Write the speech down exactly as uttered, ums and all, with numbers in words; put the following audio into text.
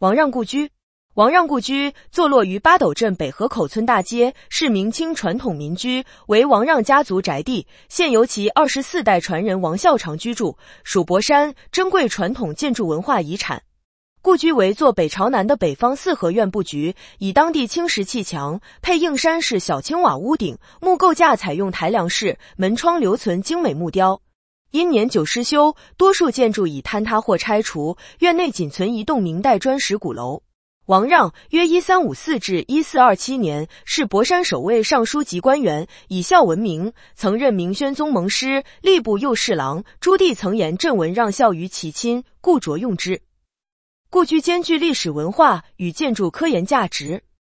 王让故居。王让故居坐落于八斗镇北河口村大街，是明清传统民居，为王让家族宅地，现由其二十四代传人王孝常居住，属博山珍贵传统建筑文化遗产。故居为坐北朝南的北方四合院布局，以当地青石砌墙，配映山式小青瓦屋顶，木构架采用台梁式，门窗留存精美木雕。因年久失修，多数建筑已坍塌或拆除，院内仅存一栋明代砖石鼓楼。王让约一三五四至一四二七年，是博山守卫尚书级官员，以孝闻名，曾任明宣宗盟师、吏部右侍郎。朱棣曾言朕闻让孝于其亲，故着用之。故居兼具历史文化与建筑科研价值。